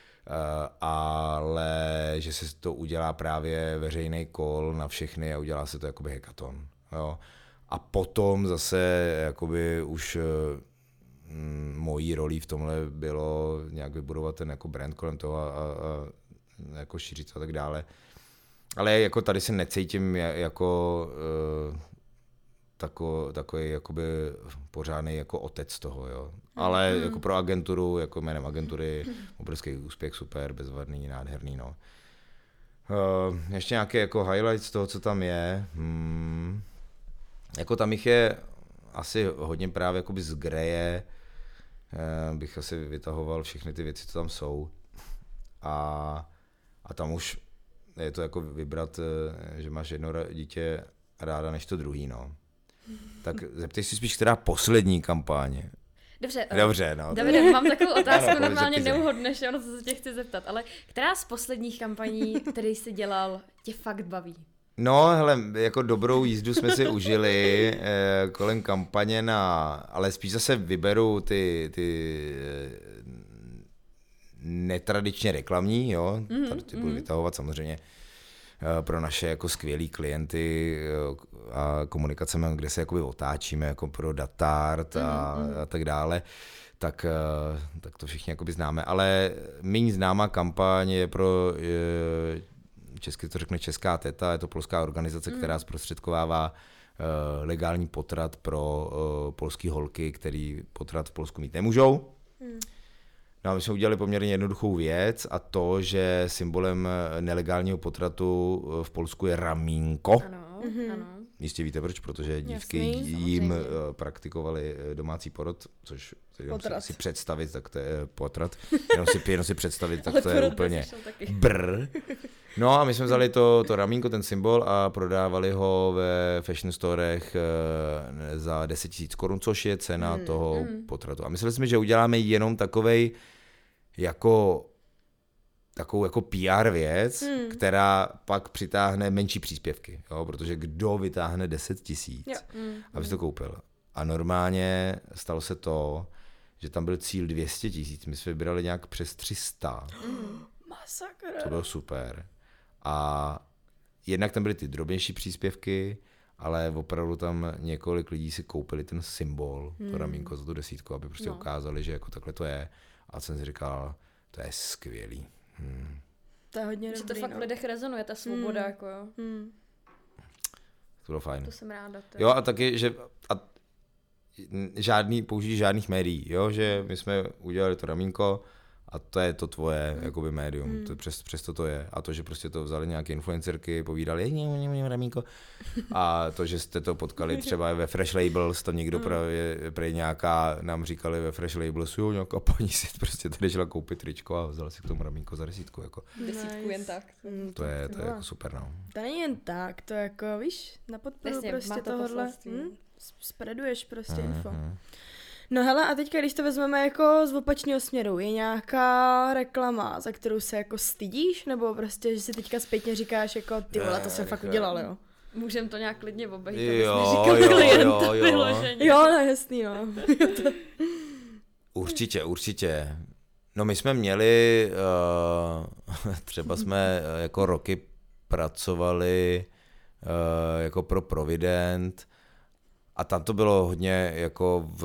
ale že se to udělá právě veřejný call na všechny a udělá se to jakoby hackathon. Jo. A potom zase jakoby už mojí rolí v tomhle bylo nějak vybudovat ten jako brand kolem toho a, a, a jako šířit a tak dále. Ale jako tady se necítím jako uh, tako, takový jakoby pořádný jako otec toho, jo. Ale mm. jako pro agenturu, jako jménem agentury, obrovský úspěch, super, bezvadný, nádherný, no. Uh, ještě nějaké jako highlights toho, co tam je. Hmm. Jako tam jich je asi hodně právě jakoby z Greje, eh, bych asi vytahoval všechny ty věci, co tam jsou. A, a tam už je to jako vybrat, že máš jedno dítě ráda než to druhý, no. Tak zeptej si spíš, která poslední kampaň. Dobře, Dobře, no. Davide, mám takovou otázku, ano, normálně neuhodneš, ono, co se tě chci zeptat, ale která z posledních kampaní, který jsi dělal, tě fakt baví? No, hele, jako dobrou jízdu jsme si užili eh, kolem kampaně na, ale spíš zase vyberu ty, ty eh, netradičně reklamní, jo, mm-hmm, tady ty budu mm-hmm. vytahovat samozřejmě eh, pro naše jako skvělý klienty eh, a komunikacemi, kde se jakoby otáčíme jako pro Datart a, mm-hmm. a tak dále. Tak, tak to všichni jakoby známe, ale méně známá kampaň je pro, je, česky to řekne Česká teta, je to polská organizace, mm. která zprostředkovává uh, legální potrat pro uh, polský holky, který potrat v Polsku mít nemůžou. Mm. No a my jsme udělali poměrně jednoduchou věc a to, že symbolem nelegálního potratu v Polsku je ramínko. Ano, mm-hmm. ano. Jistě víte proč, protože dívky Jasný, jim samozřejmě. praktikovali domácí porod, což si představit, tak to je potrat. Jenom si, jenom si představit, tak to je úplně brr. No a my jsme vzali to, to ramínko, ten symbol a prodávali ho ve fashion storech za deset tisíc korun, což je cena hmm, toho hmm. potratu. A mysleli jsme, že uděláme jenom takovej jako takovou jako P R věc, hmm. která pak přitáhne menší příspěvky, jo? Protože kdo vytáhne deset tisíc, hmm. aby to koupil. A normálně stalo se to, že tam byl cíl dvě stě tisíc, my jsme vybírali nějak přes tři sta. Hmm. Masakr. To bylo super. A jednak tam byly ty drobnější příspěvky, ale opravdu tam několik lidí si koupili ten symbol, hmm. to ramínko za tu desítku, aby prostě no. ukázali, že jako takhle to je. A jsem si říkal, to je skvělý. Hmm. To je hodně dobrý, že to fakt no. v lidech rezonuje, ta svoboda, hmm. jako jo. Hmm. To bylo fajn. To jsem ráda. To jo a taky, že a žádný, použití žádných médií, jo, že my jsme udělali to ramínko a to je to tvoje, hmm. jakoby médium, hmm. to přes, přesto to je. A to, že prostě to vzali nějaké influencerky, povídali, je, ramínko. A to, že jste to potkali třeba ve Fresh Labels, tam někdo hmm. právě, právě nějaká, nám říkali ve Fresh Labels, jo, nějaká paní si prostě tady šla koupit tričko a vzala si k tomu ramínko za desítku, jako. Desítku nice. Jen tak. Hmm, to je, to je jako super, no. To není jen tak, to jako, víš, na podporu Jasně, prostě to tohohle, hm, spreaduješ prostě mm-hmm. info. No hele, a teďka, když to vezmeme jako z opačného směru, je nějaká reklama, za kterou se jako stydíš, nebo prostě, že si teďka zpětně říkáš jako ty vole, to jsem fakt udělal, jo? Můžem to nějak klidně obejít, jo, jo, jo, jo. Jo, no jasný, no. Určitě, určitě. No my jsme měli, uh, třeba jsme jako roky pracovali uh, jako pro Provident, a tam to bylo hodně jako v,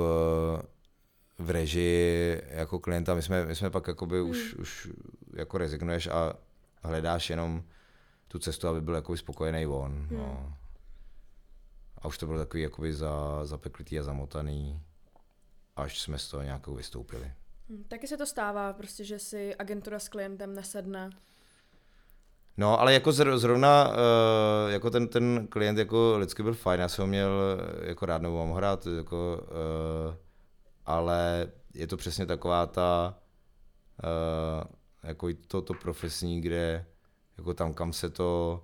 v režii jako klienta. My jsme, my jsme pak jakoby hmm. už, už jako rezignuješ a hledáš jenom tu cestu, aby byl jakoby spokojený on. Hmm. No. A už to bylo takový jakoby za, zapeklitý a zamotaný, až jsme z toho nějakou vystoupili. Hmm. Taky se to stává, prostě, že si agentura s klientem nesedne. No, ale jako zrovna, uh, jako ten, ten klient jako lidsky byl fajn, já jsem ho měl jako rád, nebo mám ho rád, jako, uh, ale je to přesně taková ta, uh, jako to, to profesní, kde jako tam, kam se to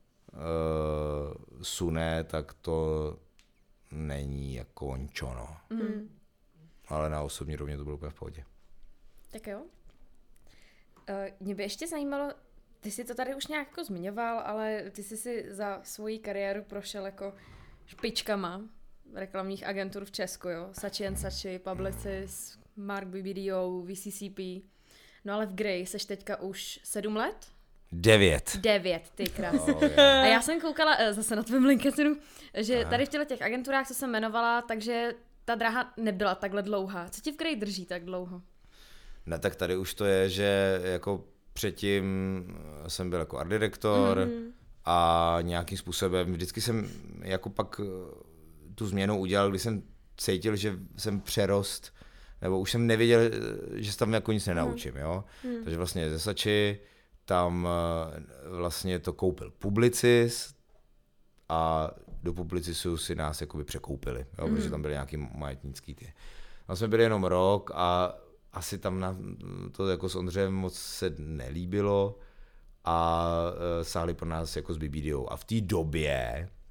uh, sune, tak to není jako ončo, no. Mm. Ale na osobní rovně to bylo úplně v pohodě. Tak jo. Uh, mě by ještě zajímalo, ty jsi to tady už nějak jako zmiňoval, ale ty jsi si za svoji kariéru prošel jako špičkama reklamních agentur v Česku, jo? Sači and Sachi, Publicis, Mark B B D O, V C C P. No ale v Grey seš teďka už sedm let? Devět. Devět, ty krás. Oh, yeah. A já jsem koukala uh, zase na tvém LinkedInu, že tady v těchto těch agenturách, co jsem jmenovala, takže ta dráha nebyla takhle dlouhá. Co ti v Grey drží tak dlouho? No tak tady už to je, že jako předtím jsem byl jako art direktor mm-hmm. a nějakým způsobem vždycky jsem jako pak tu změnu udělal, když jsem cítil, že jsem přerost, nebo už jsem nevěděl, že se tam jako nic nenaučím, jo. Mm. Takže vlastně ze Sači tam vlastně to koupil Publicis a do Publicisu si nás jakoby překoupili, jo, mm. protože tam byly nějaký majetnický ty. Tam jsme byli jenom rok a asi tam na to jako s Ondřejem moc se nelíbilo a uh, sáhli pro nás jako s B B D O. A v té době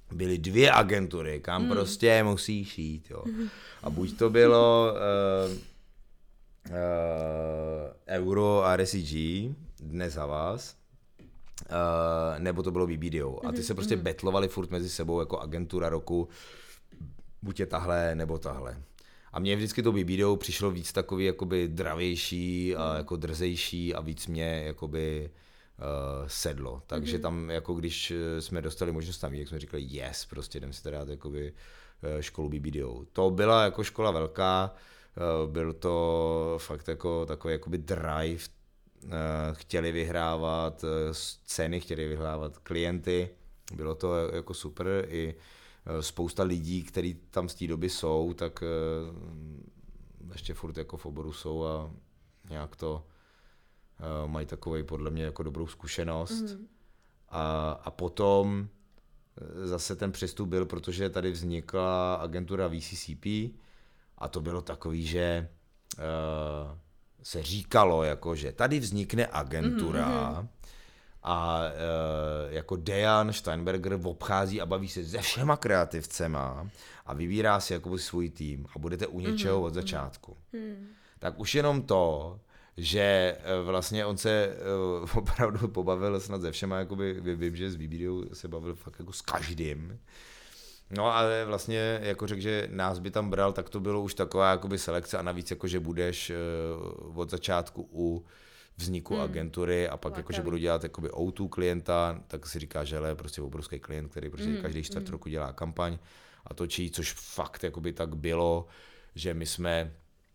byly dvě agentury, kam mm. prostě musíš jít, jo. A buď to bylo uh, uh, Euro a R S E G, dnes za vás, uh, nebo to bylo V B D O. A ty se prostě mm. betlovali furt mezi sebou jako agentura roku, buď je tahle, nebo tahle. A mně vždycky to V B D O přišlo víc takový jakoby dravější a jako drzejší a víc mě jakoby uh, sedlo. Takže mm-hmm. tam jako když jsme dostali možnost tam, jak jsme říkali yes, prostě jdem si teda dát jakoby školu V B D O. To byla jako škola velká, uh, byl to fakt jako takový jakoby drive, uh, chtěli vyhrávat uh, ceny, chtěli vyhrávat klienty, bylo to jako super i spousta lidí, kteří tam z té doby jsou, tak uh, ještě furt jako v oboru jsou a nějak to uh, mají takovej podle mě jako dobrou zkušenost. Mm. A, a potom zase ten přestup byl, protože tady vznikla agentura V C C P a to bylo takový, že uh, se říkalo, jako, že tady vznikne agentura, mm-hmm. a e, jako Dejan Steinberger obchází a baví se se všema kreativcema a vybírá si jakoby svůj tým a budete u něčeho mm-hmm. od začátku. Mm-hmm. Tak už jenom to, že e, vlastně on se e, opravdu pobavil snad se všema, jakoby vím, že z V B D O se bavil fakt jako s každým. No ale vlastně jako řekl, že nás by tam bral, tak to bylo už taková jakoby selekce a navíc jako, že budeš e, od začátku u vzniku hmm. agentury a pak jako, že budu dělat jakoby O dva klienta, tak si říká, že je prostě obrovský klient, který prostě hmm. každý čtvrt hmm. roku dělá kampaň a točí, což fakt jakoby tak bylo, že my jsme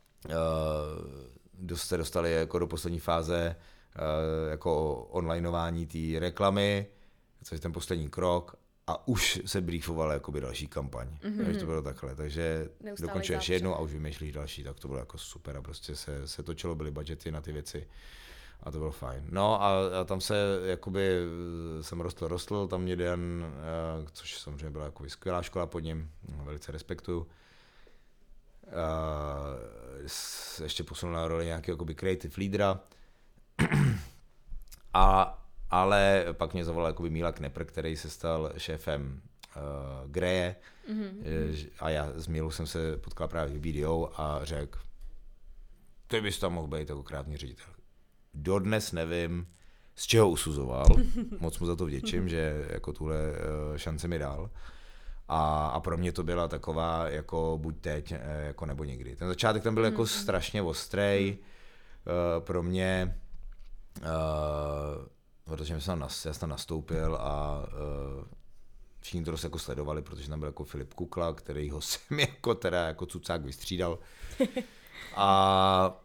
uh, se dostali jako do poslední fáze uh, jako onlineování té reklamy, což je ten poslední krok a už se briefovala jakoby další kampaň. Mm-hmm. Takže to bylo takhle, takže neustále dokončuješ jednu a už vymýšlíš další, tak to bylo jako super a prostě se, se točilo, byly budgety na ty věci a to bylo fajn. No a, a tam se jakoby jsem rostl, rostl, tam mě den, což samozřejmě byla jako skvělá škola pod ním, velice respektuju. Uh, ještě posunul na roli nějakého jakoby creative leadera a ale pak mě zavolal jakoby Míla Knepr, který se stal šéfem uh, Greje mm-hmm. a já s Mílou jsem se potkal právě v B D O a řekl, ty bys tam mohl být jako kreativní ředitel. Dodnes nevím, z čeho usuzoval, moc mu za to vděčím, že jako tuhle uh, šanci mi dal. A, a pro mě to byla taková, jako buď teď, jako nebo nikdy. Ten začátek tam byl mm-hmm. jako strašně ostrej, uh, pro mě uh, protože jsem nas, já jsem nastoupil a uh, všichni to se jako sledovali, protože tam byl jako Filip Kukla, kterýho jsem jako teda jako cucák vystřídal. A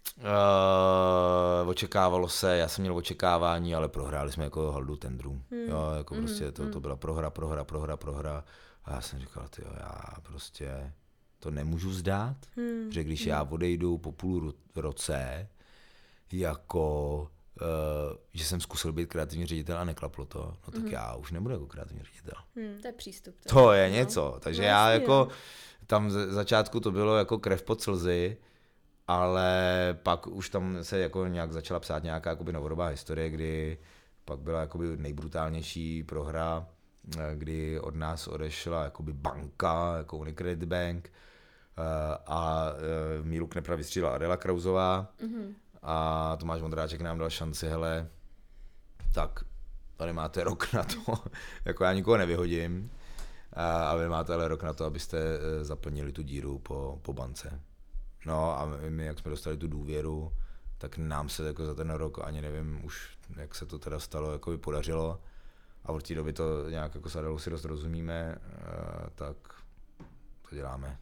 uh, očekávalo se, já jsem měl očekávání, ale prohráli jsme jako haldu tendrů. Hmm. Jo, jako hmm. prostě to, to byla prohra, prohra, prohra, prohra. A já jsem říkal, tyjo, já prostě to nemůžu vzdát, hmm. že když hmm. já odejdu po půl roce, jako Uh, že jsem zkusil být kreativní ředitel a neklaplo to, no tak mm. já už nebudu jako kreativní ředitel. Hmm, to je přístup. To, to je něco, no. Takže no, já jako, tam z začátku to bylo jako krev pod slzy, ale pak už tam se jako nějak začala psát nějaká jakoby novodobá historie, kdy pak byla jakoby nejbrutálnější prohra, kdy od nás odešla jakoby banka, jako Unicredit Bank uh, a uh, Mílu Knepra vystřídala Adela Krausová. Mm-hmm. A Tomáš Vondráček nám dal šanci, hele, tak tady máte rok na to, jako já nikoho nevyhodím, a vy máte ale rok na to, abyste zaplnili tu díru po, po bance. No a my, jak jsme dostali tu důvěru, tak nám se jako za ten rok, ani nevím už, jak se to teda stalo, jako by podařilo. A od té doby to nějak jako s Adelou si dost rozumíme, tak to děláme.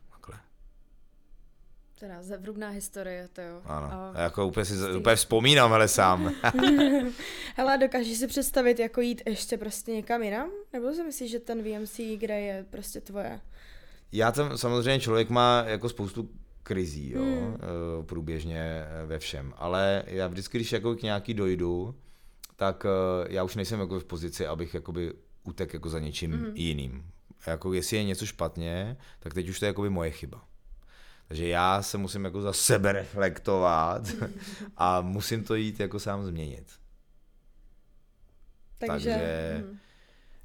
Teda zevrubná historie, to jo. Ano, a jako úplně si úplně vzpomínám, hele sám. Hele, dokážeš si představit, jako jít ještě prostě někam jinam? Nebo si myslíš, že ten V M C, kde je prostě tvoje? Já tam samozřejmě člověk má jako spoustu krizí, jo, hmm. průběžně ve všem, ale já vždycky, když jako k nějaký dojdu, tak já už nejsem jako v pozici, abych jakoby utek jako za něčím hmm. jiným. Jako jestli je něco špatně, tak teď už to je jakoby moje chyba. Takže já se musím jako za sebe reflektovat a musím to jít jako sám změnit. Takže, Takže mm.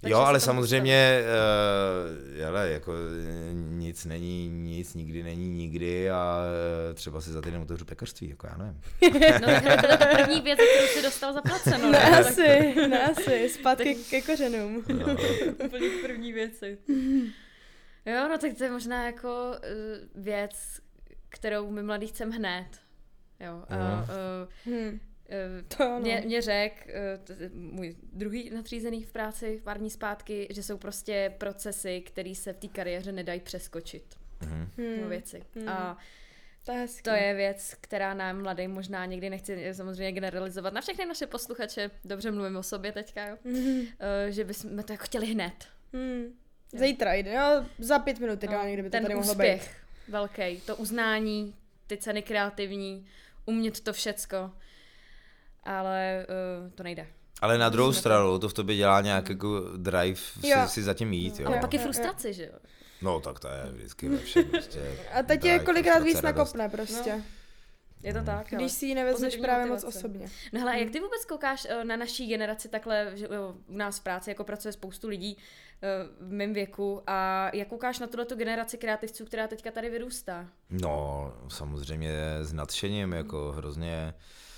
Jo, ale samozřejmě, uh, ale jako nic není nic, nikdy není nikdy a uh, třeba si za týden otevřu pekařství, jako já nevím. No tak to je ta první věc, kterou si dostal zaplaceno. Ne, ne asi, tak... ne asi, zpátky tak... ke kořenům. No. Úplně první věci. Jo, no tak to je možná jako uh, věc, kterou my mladí chceme hned. Jo, uh, uh, hmm. To no. mě, mě řek, můj druhý nadřízený v práci pár dní zpátky, že jsou prostě procesy, které se v té kariéře nedají přeskočit. Mm. věci. Mm. A to je, to je věc, která nám mladým možná někdy nechci samozřejmě generalizovat na všechny naše posluchače, dobře mluvím o sobě teďka, jo? Mm. že bychom to jako chtěli hned. Mm. Zítra jde, jo? Za pět minut ideálně, kdyby to tady mohlo být. Ten úspěch velký, to uznání, ty ceny kreativní, umět to všecko. Ale uh, to nejde. Ale na druhou stranu to v tobě dělá nějak jako drive si, si zatím jít, jo. Ale pak je frustrace, že jo. No tak to je vždycky ve všem prostě. A teď je kolikrát víc nakopne prostě. No. Je to tak, když si ji nevezmeš právě moc osobně. No hele, jak ty vůbec koukáš na naší generaci takhle, že u nás v práci jako pracuje spoustu lidí v mém věku a jak koukáš na tuhletu generaci kreativců, která teďka tady vyrůstá? No, samozřejmě s nadšením, jako hrozně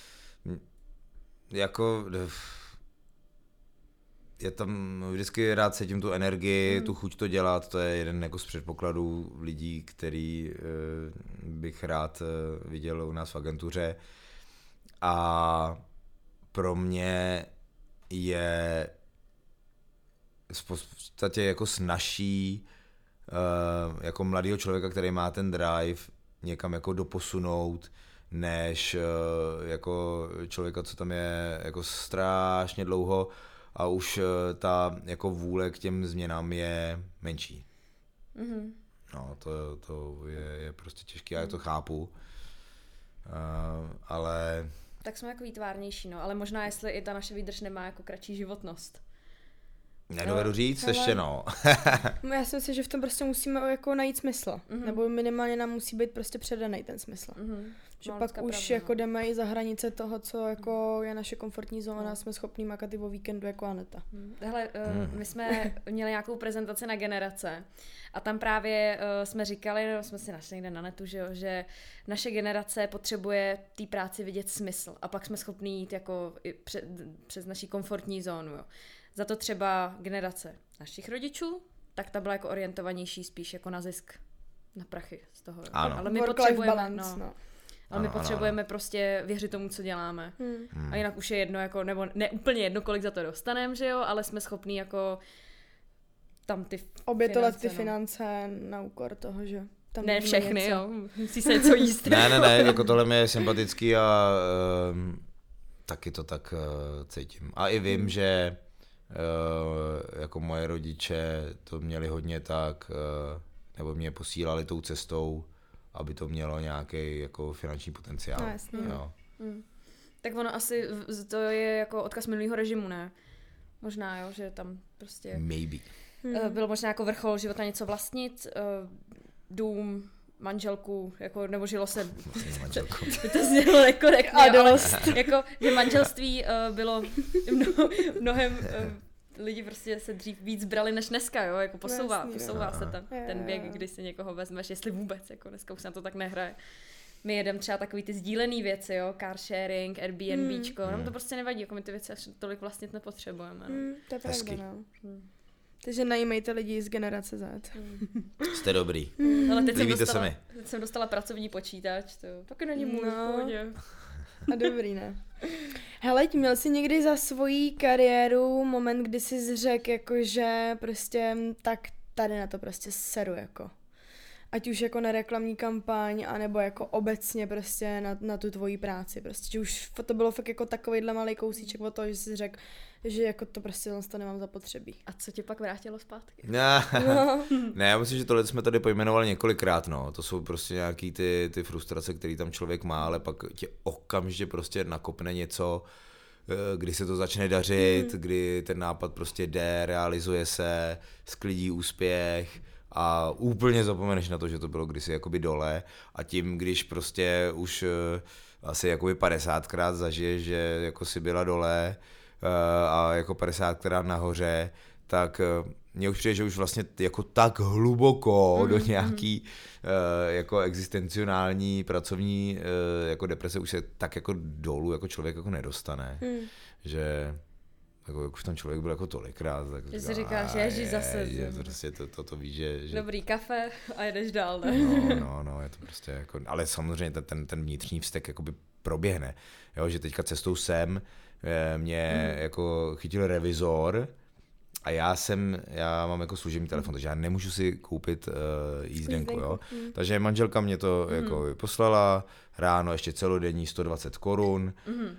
jako je tam vždycky rád cítím tu energii, mm. tu chuť to dělat, to je jeden jako z předpokladů lidí, který uh, bych rád uh, viděl u nás v agentuře a pro mě je v podstatě jako snazší uh, jako mladýho člověka, který má ten drive někam jako doposunout, než uh, jako člověka, co tam je jako strašně dlouho a už uh, ta jako vůle k těm změnám je menší. Mm-hmm. No, to, to je, je prostě těžké, já to chápu, uh, ale... Tak jsme jako výtvárnější, no, ale možná jestli i ta naše výdrž nemá jako kratší životnost. Nedovedu no, říct, ale... ještě no. Já si myslím, že v tom prostě musíme jako najít smysl, mm-hmm. nebo minimálně nám musí být prostě předaný ten smysl. Mm-hmm. Že no, pak už pravda, jako no. jdeme i za hranice toho, co jako je naše komfortní zóna, no. jsme schopní makat i o víkendu jako Aneta. Hele, mm. my jsme měli nějakou prezentaci na generace a tam právě uh, jsme říkali, no, jsme si našli někde na netu, že, jo, že naše generace potřebuje té práci vidět smysl a pak jsme schopní jít jako i před, přes naší komfortní zónu. Jo. Za to třeba generace našich rodičů, tak ta byla jako orientovanější spíš jako na zisk, na prachy z toho. Ano. Ale my Work potřebujeme, balance, no. no. Ale my ano, potřebujeme ano. prostě věřit tomu, co děláme. Hmm. A jinak už je jedno, jako, nebo ne úplně jedno, kolik za to dostaneme, že jo, ale jsme schopní jako tam ty obětovat ty no. finance na úkor toho, že tam ne všechny, něco. Jo, musí se něco jíst. ne, ne, ne, jako tohle mi je sympatický a um, taky to tak uh, cítím. A i vím, že uh, jako moje rodiče to měli hodně tak, uh, nebo mě posílali tou cestou, aby to mělo nějaký jako finanční potenciál. No, jasně. Jo. Mm. Tak ono asi, to je jako odkaz minulého režimu, ne? Možná, jo, že tam prostě... Maybe. Mm. Bylo možná jako vrchol života něco vlastnit, dům, manželku, jako, nebo žilo se... manželku. To znělo nekorektně, ale jako, že manželství bylo mno, mnohem... Lidi prostě se dřív víc brali než dneska, jo, jako posouvá, Jasný, posouvá no. se tam je, ten věk, kdy si někoho vezmeš, jestli vůbec, jako dneska už se na to tak nehraje. My jedeme třeba takový ty sdílený věci, jo, car sharing, Airbnbčko, mm. nám to prostě nevadí, jako my ty věci až tolik vlastně nepotřebujeme. No. Mm, to je pravda, no. Hmm. Takže najímejte lidi z generace Z. Mm. Jste dobrý. Mm. Ale teď jsem, dostala, teď jsem dostala pracovní počítač, to taky není můj no. v pohodě. A dobrý, ne? Hele, měl jsi někdy za svoji kariéru moment, kdy jsi řekl, jakože prostě tak tady na to prostě seru, jako. Ať už jako na reklamní kampaň, anebo jako obecně prostě na, na tu tvoji práci, prostě, že už to bylo fakt jako takovejhle malej kousíček od toho, že jsi řekl, že jako to prostě to nemám zapotřebí. A co tě pak vrátilo zpátky? Ne, no. ne, já myslím, že tohle jsme tady pojmenovali několikrát, no. To jsou prostě nějaký ty, ty frustrace, které tam člověk má, ale pak tě okamžitě prostě nakopne něco, kdy se to začne dařit, mm. kdy ten nápad prostě jde, realizuje se, sklidí úspěch a úplně zapomeneš na to, že to bylo kdysi jakoby dole a tím, když prostě už asi jakoby padesátkrát zažiješ, že jako si byla dole a jako padesátkrát nahoře, tak mně už přijde, že už vlastně jako tak hluboko mm, do nějaký mm. uh, jako existencionální pracovní uh, jako deprese už se tak jako dolů jako člověk jako nedostane, mm. že jako už ten člověk byl jako tolikrát. Tak že si říkáš, ježiš zase. Že prostě to, to, to víš, že, že... Dobrý kafe a jedeš dál, ne? No, no, no, je to prostě jako, ale samozřejmě ten, ten vnitřní vztek jakoby proběhne, jo, že teďka cestou sem mě mm. jako chytil revizor a já jsem, já mám jako služební telefon, takže já nemůžu si koupit uh, jízdenku, jo. Mm. Takže manželka mě to mm. jako poslala, ráno ještě celodenní sto dvacet korun mm. uh,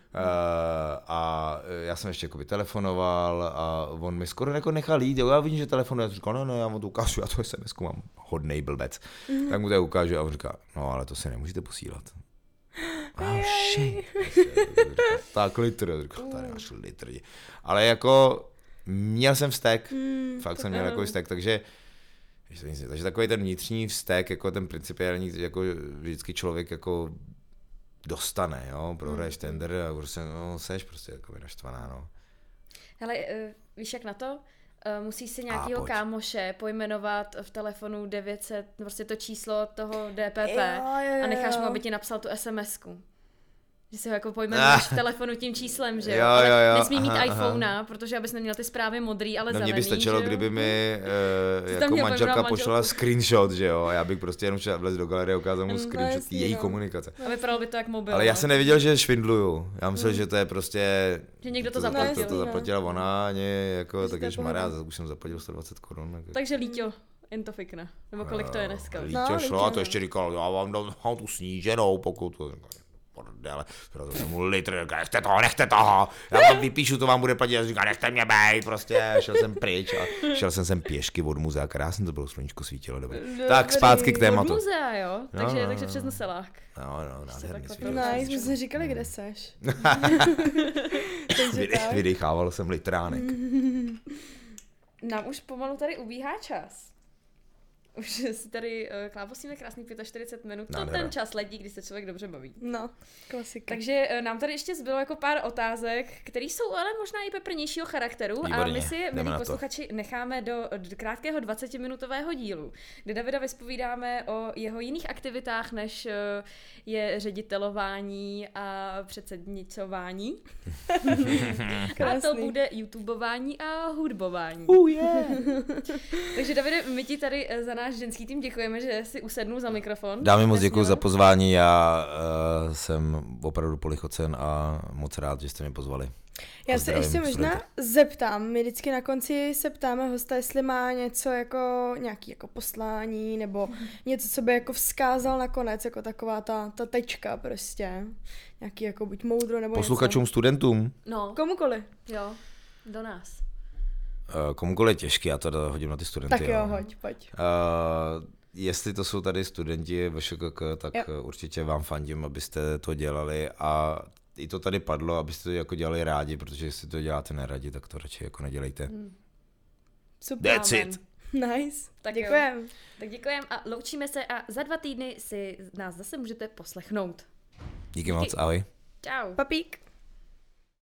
a já jsem ještě jakoby telefonoval a on mi skoro jako nechal jít, jo, já vidím, že telefonuje, já říkal, no, no, já mu to ukážu, já to es em esku mám hodnej blbec, mm. tak mu to ukážu a on říká, no, ale to se nemůžete posílat. Oh shit. Tak litr, tady máš litr. Ale jako měl jsem vztek, mm, fakt jsem měl jako vztek, takže takže takový ten vnitřní vztek, jako ten principiální, jako vždycky člověk jako dostane, jo, prohraješ mm. tender a prostě, no, seš prostě jako naštvaná, no. Hele, víš jak na to? Musíš si nějakého kámoše pojmenovat v telefonu devět set, prostě to číslo toho D P P jo, jo, jo. a necháš mu, aby ti napsal tu es em esku. Že si ho jako pojmenuješ v telefonu tím číslem, že jo, jo, ale jo, jo. nesmí mít aha, iPhonea, aha. protože abys neměl ty zprávy modrý, ale no, zelený, mně by stačilo, kdyby mi uh, jako manželka pošla screenshot, že jo, a já bych prostě jenom šel vlez do galerie a ukázal mu screenshot no, jasný, její no. komunikace. A vypadalo by to jak mobil. Ale já jsem neviděl, že švindluju. Já myslel, mm. že to je prostě... Že někdo to, to zaplatil. To, to zaplatila no. ona, ně, jako, tak ježmarja, už jsem zaplatil sto dvacet korun. Tak... Takže Líťo, jen to fikne. Nebo kolik to je dneska? Líťo šlo a to ještě říkal, já vám dám tu sníženou, pokud ale protože jsem mu litr, nechte toho, nechte toho, já vám vypíšu, to vám bude platit, a říká, nechte mě bejt, prostě, šel jsem pryč a šel jsem sem pěšky od muzea, krásně to bylo, sluníčko svítilo, dobré. Dobrý. Tak zpátky k tématu. Od muzea, jo, takže, no, takže přes Noselák. No, no, nádherný svítilo. Nice, my jsme říkali, kde seš. Vydechával jsem litránek. Nám už pomalu tady ubíhá čas. Už si tady uh, klábosíme krásných čtyřicet pět minut. To ten čas letí, když se člověk dobře baví. No, klasika. Takže uh, nám tady ještě zbylo jako pár otázek, které jsou ale možná i peprnějšího charakteru. Výborně, a my si je, milí posluchači, necháme do, do krátkého dvacetiminutového dílu, kde Davida vyspovídáme o jeho jiných aktivitách, než uh, je ředitelování a předsednicování. A to bude youtubování a hudbování. Uh, yeah. Takže Davide, my ti tady za náš ženský tým děkujeme, že si usednul za mikrofon. Dámy moc děkuji za pozvání, já uh, jsem opravdu polichocen a moc rád, že jste mě pozvali. Já se ještě možná zeptám, my vždycky na konci se ptáme hosta, jestli má něco jako nějaký jako poslání, nebo něco, co by jako vzkázal nakonec, jako taková ta, ta tečka prostě. Nějaký jako buď moudro, nebo posluchačům, něco. Studentům? No. Komukoliv. Jo, do nás. Uh, komukoliv je těžký, já to hodím na ty studenty. Tak jo, jo. hoď, pojď. Uh, jestli to jsou tady studenti V Š K K, tak jo. určitě vám fandím, abyste to dělali a i to tady padlo, abyste to jako dělali rádi, protože jestli to děláte neradi, tak to radši jako nedělejte. Hmm. Super. That's it. Nice. Tak děkujem. Tak děkujem a loučíme se a za dva týdny si nás zase můžete poslechnout. Díky, Díky. moc, ahoj. Čau. Papík.